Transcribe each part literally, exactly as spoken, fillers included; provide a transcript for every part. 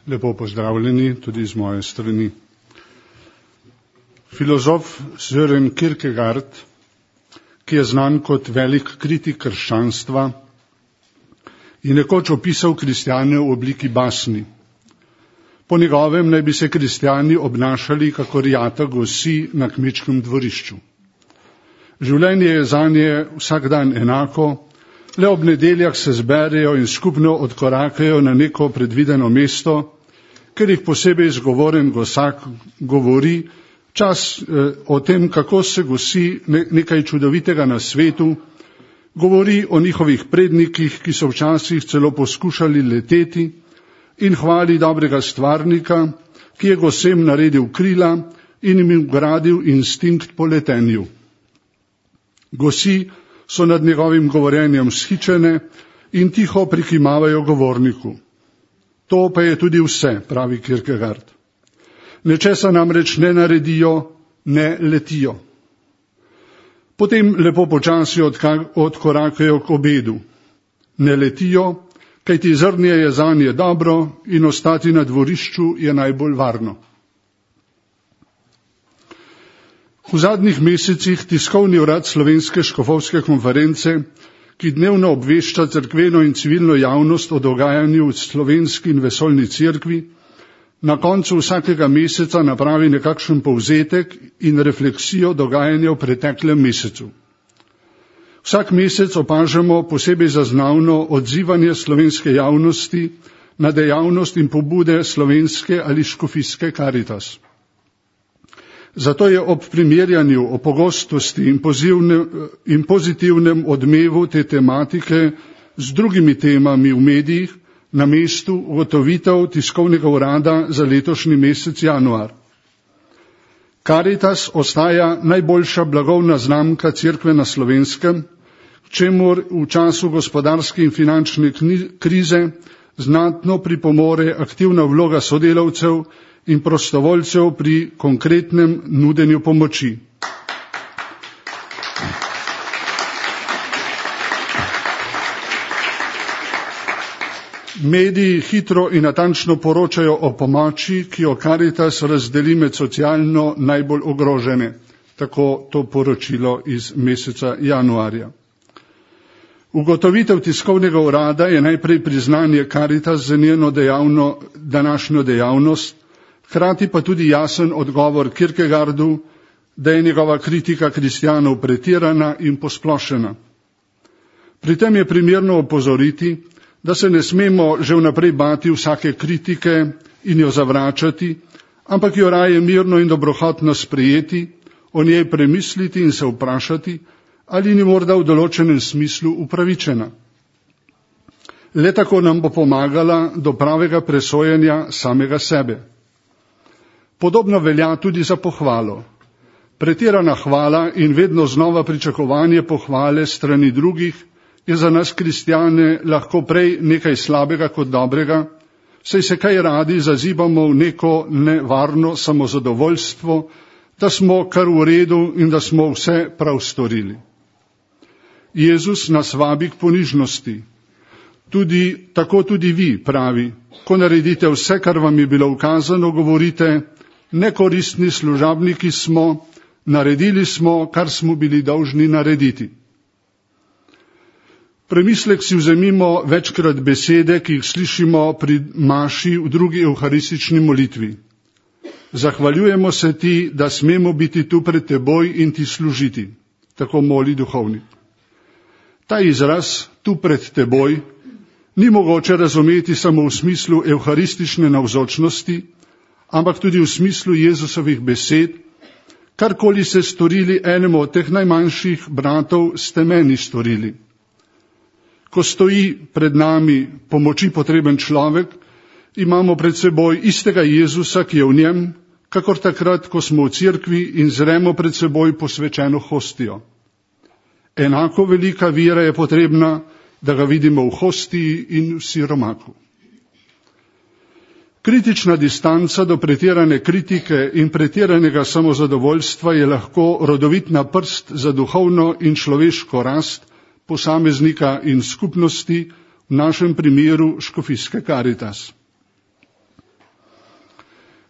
Lepo pozdravljeni tudi z moje strani. Filozof Søren Kierkegaard, ki je znan kot velik kritik krščanstva, je nekoč opisal kristjane v obliki basni. Po njegovem naj bi se kristjani obnašali kakor jata gosi na kmečkem dvorišču. Življenje je zanje vsak dan enako, le ob nedeljah se zberejo in skupno odkorakajo na neko predvideno mesto, ker jih posebej izgovoren gosak govori čas eh, o tem, kako se gosi ne, nekaj čudovitega na svetu, govori o njihovih prednikih, ki so včasih celo poskušali leteti, in hvali dobrega stvarnika, ki je gosem naredil krila in jim vgradil instinkt po letenju. Gosi so nad njegovim govorjenjem shičene in tiho prikimavajo govorniku. To pa je tudi vse, pravi Kierkegaard. Nečesa namreč ne naredijo, ne letijo. Potem lepo počasi odkorakajo k obedu. Ne letijo, kajti zrnje je zanje dobro in ostati na dvorišču je najbolj varno. V zadnjih mesecih tiskovni urad Slovenske škofovske konference, ki dnevno obvešča cerkveno in civilno javnost o dogajanju v slovenski in vesoljni cerkvi, na koncu vsakega meseca napravi nekakšen povzetek in refleksijo dogajanja v preteklem mesecu. Vsak mesec opažamo posebej zaznavno odzivanje slovenske javnosti na dejavnost in pobude slovenske ali škofijske Karitas. Zato je ob primerjanju o pogostosti in, in pozitivnem odmevu te tematike z drugimi temami v medijih na mestu ugotovitev tiskovnega urada za letošnji mesec januar. Karitas ostaja najboljša blagovna znamka cerkve na Slovenskem, čemur v času gospodarske in finančne krize znatno pripomore aktivna vloga sodelavcev in prostovoljcev pri konkretnem nudenju pomoči. Mediji hitro in natančno poročajo o pomoči, ki jo Karitas razdeli med socialno najbolj ogrožene, tako to poročilo iz meseca januarja. Ugotovitev tiskovnega urada je najprej priznanje Karitas za njeno dejavno, današnjo dejavnost, hkrati pa tudi jasen odgovor Kierkegaardu, da je njegova kritika kristjanov pretirana in posplošena. Pri tem je primerno opozoriti, da se ne smemo že vnaprej bati vsake kritike in jo zavračati, ampak jo raje mirno in dobrohotno sprejeti, o njej premisliti in se vprašati, ali ni morda v določenem smislu upravičena. Le tako nam bo pomagala do pravega presojanja samega sebe. Podobno velja tudi za pohvalo. Pretirana hvala in vedno znova pričakovanje pohvale strani drugih je za nas kristjane lahko prej nekaj slabega kot dobrega, saj se kaj radi zazibamo v neko nevarno samozadovoljstvo, da smo kar v redu in da smo vse prav storili. Jezus nas vabi k ponižnosti. Tudi, tako tudi vi, pravi, ko naredite vse, kar vam je bilo ukazano, govorite, nekoristni služabniki smo, naredili smo, kar smo bili dolžni narediti. Premislek si vzemimo večkrat besede, ki jih slišimo pri maši v drugi evharistični molitvi. Zahvaljujemo se ti, da smemo biti tu pred teboj in ti služiti, tako moli duhovnik. Ta izraz, tu pred teboj, ni mogoče razumeti samo v smislu evharistične navzočnosti, ampak tudi v smislu Jezusovih besed, karkoli se storili enemu od teh najmanjših bratov, ste meni storili. Ko stoji pred nami pomoči potreben človek, imamo pred seboj istega Jezusa, ki je v njem, kakor takrat, ko smo v cerkvi in zremo pred seboj posvečeno hostijo. Enako velika vera je potrebna, da ga vidimo v hostiji in v siromaku. Kritična distanca do pretirane kritike in pretiranega samozadovoljstva je lahko rodovitna prst za duhovno in človeško rast posameznika in skupnosti, v našem primeru škofijske Karitas.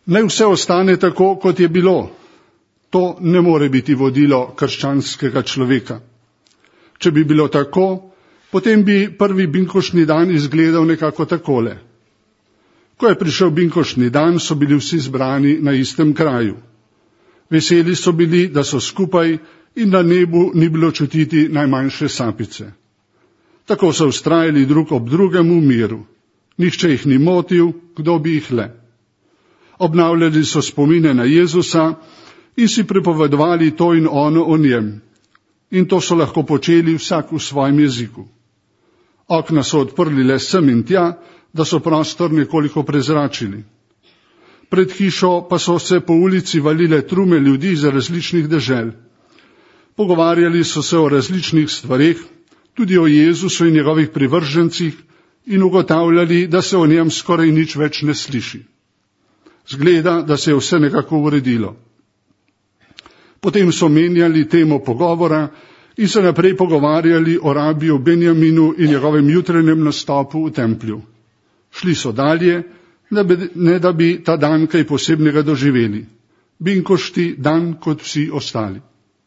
Naj vse ostane tako, kot je bilo. To ne more biti vodilo krščanskega človeka. Če bi bilo tako, potem bi prvi binkoštni dan izgledal nekako takole. Ko je prišel binkoštni dan, so bili vsi zbrani na istem kraju. Veseli so bili, da so skupaj in na nebu ni bilo čutiti najmanjše sapice. Tako so vztrajali drug ob drugem v miru. Nihče jih ni motil, kdo bi jih le. Obnavljali so spomine na Jezusa in si pripovedovali to in ono o njem. In to so lahko počeli vsak v svojem jeziku. Okna so odprli le sem in tja, da so prostor nekoliko prezračili. Pred hišo pa so se po ulici valile trume ljudi iz različnih dežel. Pogovarjali so se o različnih stvareh, tudi o Jezusu in njegovih privržencih, in ugotavljali, da se o njem skoraj nič več ne sliši. Zgleda, da se je vse nekako uredilo. Potem so menjali temo pogovora in se naprej pogovarjali o rabiju Benjaminu in njegovem jutranjem nastopu v templju. Šli so dalje, ne da bi ta dan kaj posebnega doživeli. Binkošti dan kot vsi ostali.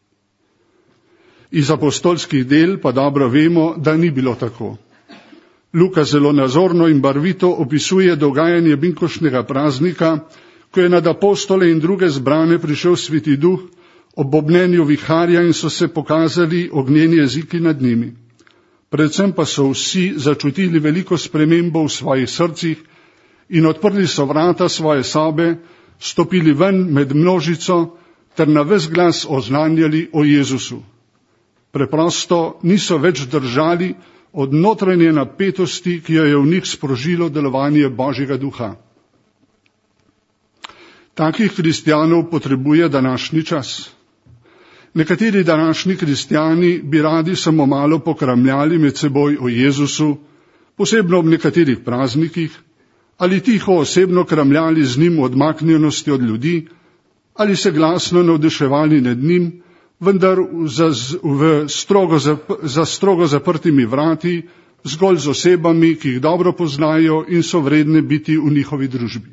Iz apostolskih del pa dobro vemo, da ni bilo tako. Luka zelo nazorno in barvito opisuje dogajanje binkoštnega praznika, ko je nad apostole in druge zbrane prišel Sveti Duh ob bobnenju viharja in so se pokazali ognjeni jeziki nad njimi. Predvsem pa so vsi začutili veliko spremembo v svojih srcih in odprli so vrata svoje sobe, stopili ven med množico ter na ves glas oznanjali o Jezusu. Preprosto niso več držali od notranje napetosti, ki jo je v njih sprožilo delovanje Božjega duha. Takih kristjanov potrebuje današnji čas. Nekateri današnji kristjani bi radi samo malo pokramljali med seboj o Jezusu, posebno ob nekaterih praznikih, ali tiho osebno kramljali z njim odmaknjenosti od ljudi, ali se glasno navduševali nad njim, vendar za, v strogo, za strogo zaprtimi vrati, zgolj z osebami, ki jih dobro poznajo in so vredne biti v njihovi družbi.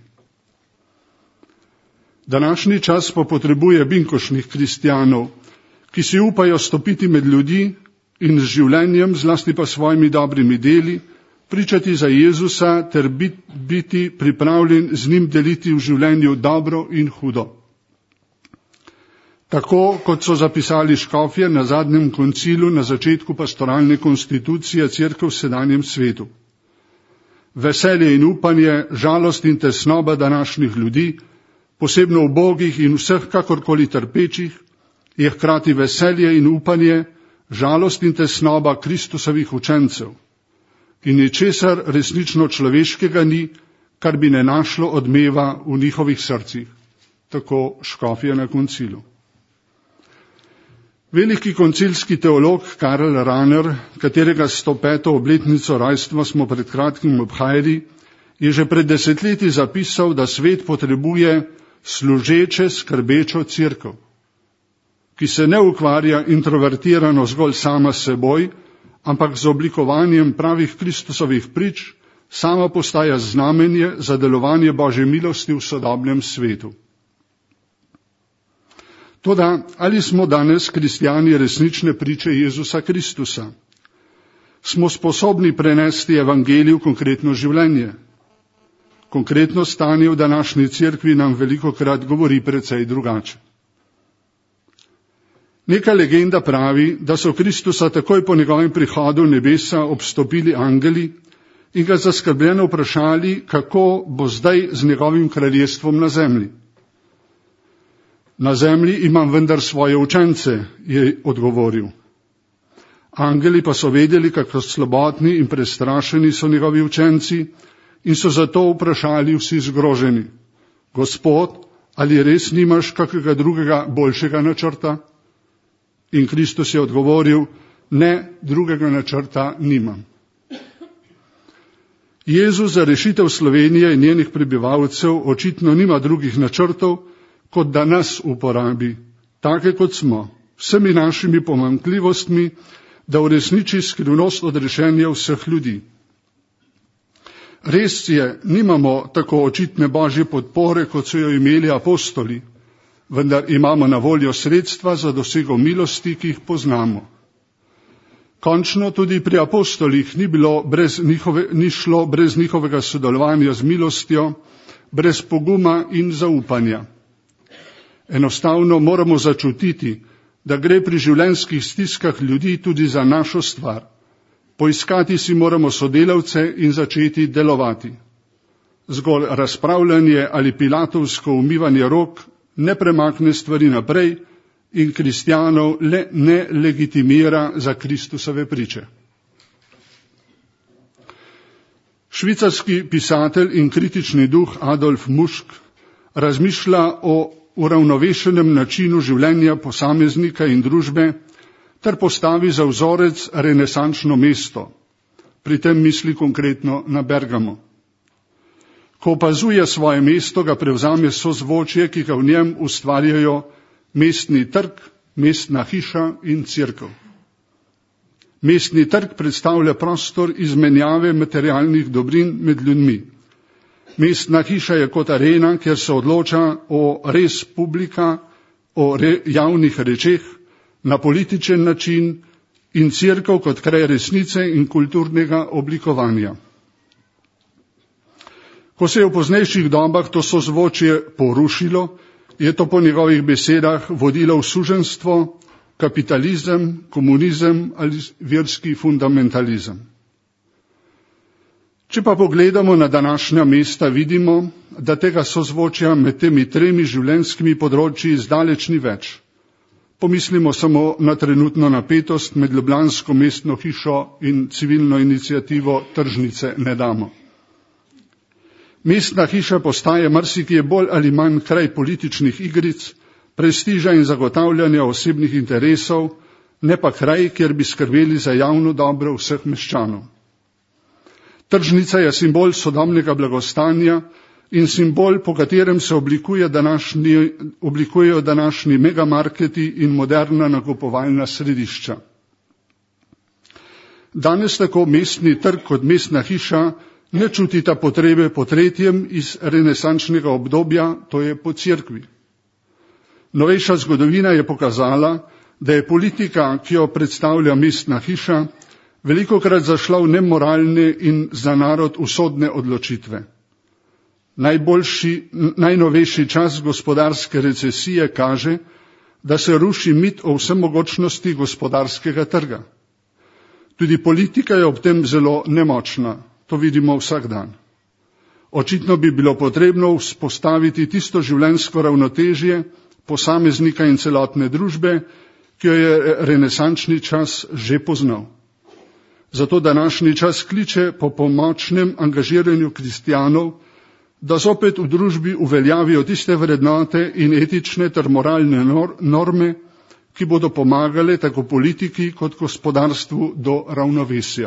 Današnji čas pa potrebuje binkoštnih kristjanov, ki si upajo stopiti med ljudi in z življenjem, zlasti pa svojimi dobrimi deli, pričati za Jezusa ter biti pripravljen z njim deliti v življenju dobro in hudo. Tako kot so zapisali škofje na zadnjem koncilu na začetku pastoralne konstitucije Cerkev v sedanjem svetu. Veselje in upanje, žalost in tesnoba današnjih ljudi, posebno ubogih in vseh kakorkoli trpečih, je hkrati veselje in upanje, žalost in tesnoba Kristusovih učencev. In ničesar resnično človeškega ni, kar bi ne našlo odmeva v njihovih srcih. Tako škofje na koncilu. Veliki koncilski teolog Karl Rahner, katerega sto peto obletnico rojstva smo pred kratkim obhajali, je že pred desetletji zapisal, da svet potrebuje služeče, skrbečo cerkev, ki se ne ukvarja introvertirano zgolj sama s seboj, ampak z oblikovanjem pravih Kristusovih prič, sama postaja znamenje za delovanje Božje milosti v sodobnem svetu. Toda, ali smo danes kristjani resnične priče Jezusa Kristusa? Smo sposobni prenesti evangelij v konkretno življenje? Konkretno stanje v današnji cerkvi nam velikokrat govori precej drugače. Neka legenda pravi, da so Kristusa takoj po njegovem prihodu v nebesa obstopili angeli in ga zaskrbljeno vprašali, kako bo zdaj z njegovim kraljestvom na zemlji. Na zemlji imam vendar svoje učence, je odgovoril. Angeli pa so vedeli, kako slabotni in prestrašeni so njegovi učenci in so zato vprašali vsi zgroženi: Gospod, ali res nimaš kakega drugega boljšega načrta? In Kristus je odgovoril: ne, drugega načrta nimam. Jezus za rešitev Slovenije in njenih prebivalcev očitno nima drugih načrtov, kot da nas uporabi, take kot smo, vsemi našimi pomanjkljivostmi, da uresniči skrivnost odrešenja vseh ljudi. Res je, nimamo tako očitne božje podpore, kot so jo imeli apostoli, vendar imamo na voljo sredstva za dosego milosti, ki jih poznamo. Končno tudi pri apostolih ni, bilo brez njihove, ni šlo brez njihovega sodelovanja z milostjo, brez poguma in zaupanja. Enostavno moramo začutiti, da gre pri življenjskih stiskah ljudi tudi za našo stvar. Poiskati si moramo sodelavce in začeti delovati. Zgolj razpravljanje ali pilatovsko umivanje rok ne premakne stvari naprej in kristjanov le ne legitimira za Kristusove priče. Švicarski pisatelj in kritični duh Adolf Mušk razmišlja o uravnovešenem načinu življenja posameznika in družbe ter postavi za vzorec renesančno mesto. Pri tem misli konkretno na Bergamo. Ko opazuje svoje mesto, ga prevzame sozvočje, ki ga v njem ustvarjajo mestni trg, mestna hiša in cerkev. Mestni trg predstavlja prostor izmenjave materialnih dobrin med ljudmi. Mestna hiša je kot arena, kjer se odloča o res publika, o re, javnih rečeh, na političen način in cerkev kot kraj resnice in kulturnega oblikovanja. Ko se je v poznejših dobah to sozvočje porušilo, je to po njegovih besedah vodilo v suženjstvo, kapitalizem, komunizem ali verski fundamentalizem. Če pa pogledamo na današnja mesta, vidimo, da tega sozvočja med temi tremi življenjskimi področji zdaleč ni več. Pomislimo samo na trenutno napetost med ljubljansko mestno hišo in civilno inicijativo Tržnice ne damo. Mestna hiša postaje marsikje bolj ali manj kraj političnih igric, prestiža in zagotavljanja osebnih interesov, ne pa kraj, kjer bi skrbeli za javno dobro vseh meščanov. Tržnica je simbol sodobnega blagostanja in simbol, po katerem se oblikuje današnji, oblikujejo današnji megamarketi in moderna nakupovalna središča. Danes tako mestni trg kot mestna hiša ne čutita potrebe po tretjem iz renesančnega obdobja, to je po cerkvi. Novejša zgodovina je pokazala, da je politika, ki jo predstavlja mestna hiša, velikokrat zašla v nemoralne in za narod usodne odločitve. Najboljši, najnovejši čas gospodarske recesije kaže, da se ruši mit o vsemogočnosti gospodarskega trga. Tudi politika je ob tem zelo nemočna, to vidimo vsak dan. Očitno bi bilo potrebno vzpostaviti tisto življenjsko ravnotežje posameznika in celotne družbe, ki jo je renesančni čas že poznal. Zato današnji čas kliče po pomočnem angažiranju kristjanov, da zopet v družbi uveljavijo tiste vrednote in etične ter moralne norme, ki bodo pomagale tako politiki kot gospodarstvu do ravnovesja.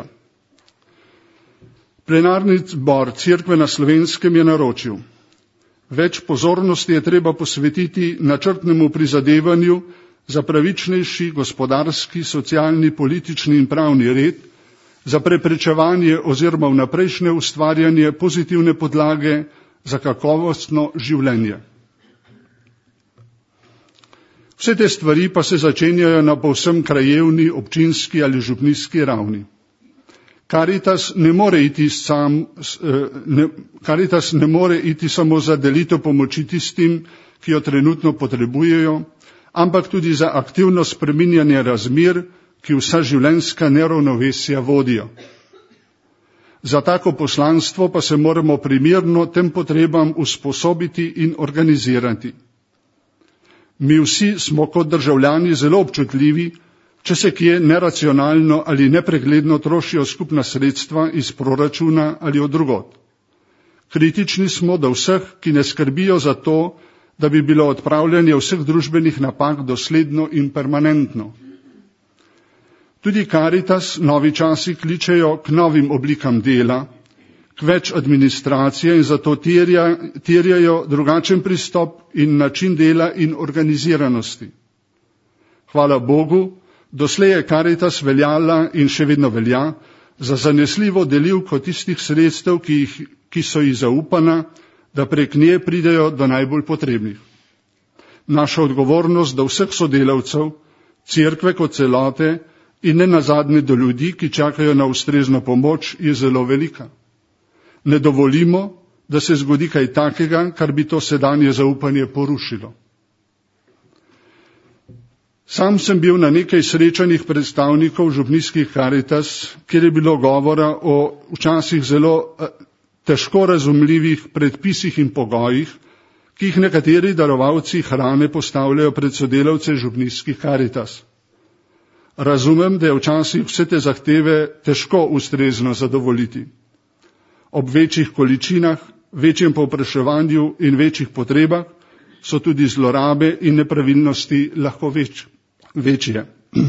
Plenarni zbor Cerkve na Slovenskem je naročil: več pozornosti je treba posvetiti načrtnemu prizadevanju za pravičnejši gospodarski, socialni, politični in pravni red, za preprečevanje oziroma vnaprejšnje ustvarjanje pozitivne podlage za kakovostno življenje. Vse te stvari pa se začenjajo na povsem krajevni, občinski ali župnijski ravni. Karitas ne more iti, sam, ne, Karitas ne more iti samo za delitev pomoči tistim, ki jo trenutno potrebujejo, ampak tudi za aktivno spreminjanje razmer, ki vsa življenjska neravnovesja vodijo. Za tako poslanstvo pa se moramo primerno tem potrebam usposobiti in organizirati. Mi vsi smo kot državljani zelo občutljivi, če se kje neracionalno ali nepregledno trošijo skupna sredstva iz proračuna ali od drugod. Kritični smo do vseh, ki ne skrbijo za to, da bi bilo odpravljanje vseh družbenih napak dosledno in permanentno. Tudi Karitas novi časi kličejo k novim oblikam dela, k več administracije in zato terja, terjajo drugačen pristop in način dela in organiziranosti. Hvala Bogu, doslej je Karitas veljala in še vedno velja za zanesljivo delivko tistih sredstev, ki, jih, ki so ji zaupana, da prek nje pridejo do najbolj potrebnih. Naša odgovornost do vseh sodelavcev, cerkve kot celote in ne nazadnje do ljudi, ki čakajo na ustrezno pomoč, je zelo velika. Ne dovolimo, da se zgodi kaj takega, kar bi to sedanje zaupanje porušilo. Sam sem bil na nekaj srečanjih predstavnikov župnijskih Karitas, kjer je bilo govora o včasih zelo težko razumljivih predpisih in pogojih, ki jih nekateri darovalci hrane postavljajo pred sodelavce župnijskih Karitas. Razumem, da je včasih vse te zahteve težko ustrezno zadovoljiti. Ob večjih količinah, večjem povpraševanju in večjih potrebah so tudi zlorabe in nepravilnosti lahko več, večje.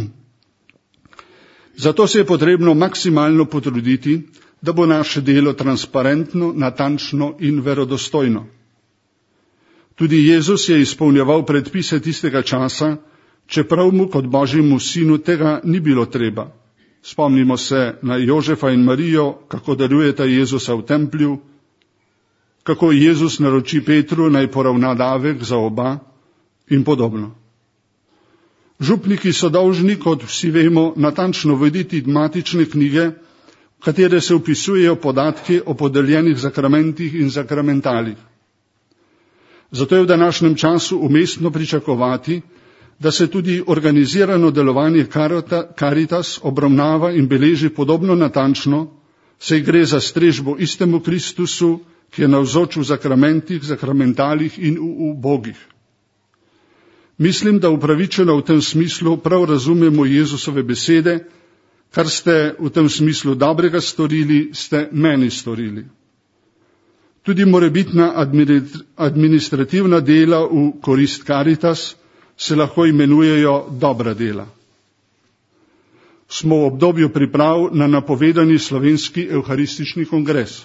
Zato se je potrebno maksimalno potruditi, da bo naše delo transparentno, natančno in verodostojno. Tudi Jezus je izpolnjeval predpise tistega časa, čeprav mu kot Božjemu sinu tega ni bilo treba. Spomnimo se na Jožefa in Marijo, kako darujeta Jezusa v templju, kako Jezus naroči Petru naj poravna davek za oba in podobno. Župniki so dolžni, kot vsi vemo, natančno voditi matične knjige, v katere se vpisujejo podatki o podeljenih sakramentih in sakramentalih. Zato je v današnjem času umestno pričakovati, da se tudi organizirano delovanje Karitas obravnava in beleži podobno natančno, saj gre za strežbo istemu Kristusu, ki je navzoč v sakramentih, sakramentalih in v ubogih. Mislim, da upravičeno v tem smislu prav razumemo Jezusove besede, kar ste v tem smislu dobrega storili, ste meni storili. Tudi morebitna administrativna dela v korist Karitas se lahko imenujejo dobra dela. Smo v obdobju priprav na napovedani slovenski evharistični kongres.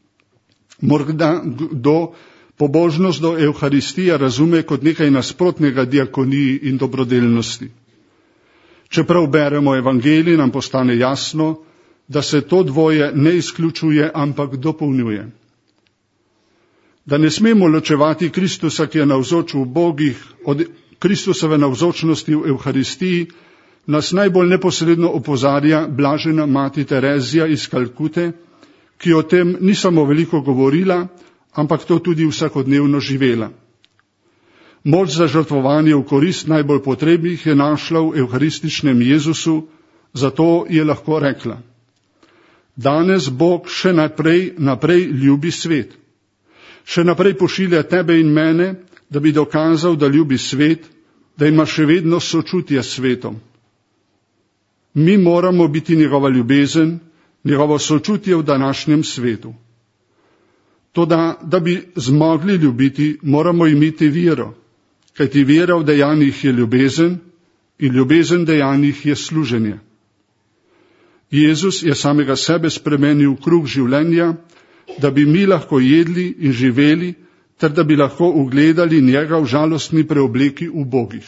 Morda kdo pobožnost do evharistije razume kot nekaj nasprotnega diakoniji in dobrodelnosti. Čeprav beremo evangelij, nam postane jasno, da se to dvoje ne izključuje, ampak dopolnjuje. Da ne smemo ločevati Kristusa, ki je navzoč v bogih, od Kristusove navzočnosti v evharistiji, nas najbolj neposredno opozarja blažena mati Terezija iz Kalkute, ki o tem ni samo veliko govorila, ampak to tudi vsakodnevno živela. Moč za žrtvovanje v korist najbolj potrebnih je našla v evharističnem Jezusu, zato je lahko rekla: danes Bog še naprej, naprej ljubi svet. Še naprej pošilja tebe in mene, da bi dokazal, da ljubi svet, da ima še vedno sočutje s svetom. Mi moramo biti njegova ljubezen, njegovo sočutje v današnjem svetu. Toda, da bi zmogli ljubiti, moramo imeti vero, kajti vera v dejanjih je ljubezen in ljubezen v dejanjih je služenje. Jezus je samega sebe spremenil v kruh življenja, da bi mi lahko jedli in živeli, ter da bi lahko ugledali njega v žalostni preobleki ubogih.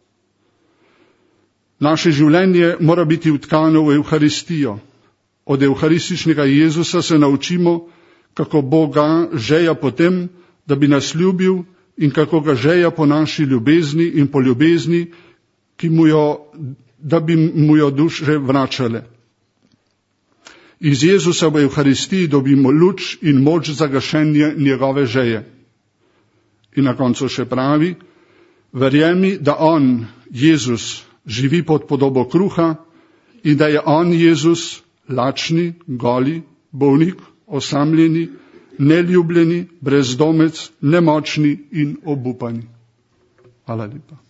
Naše življenje mora biti vtkano v evharistijo. Od evharističnega Jezusa se naučimo, kako Boga žeja po tem, da bi nas ljubil, in kako ga žeja po naši ljubezni in po ljubezni, ki mu jo, da bi mu jo duše vračale. Iz Jezusa v evharistiji dobimo luč in moč za gašenje njegove žeje. In na koncu še pravi: verjemi, da on, Jezus, živi pod podobo kruha in da je on, Jezus, lačni, goli, bolnik, osamljeni, neljubljeni, brezdomec, nemočni in obupani. Hvala lepa.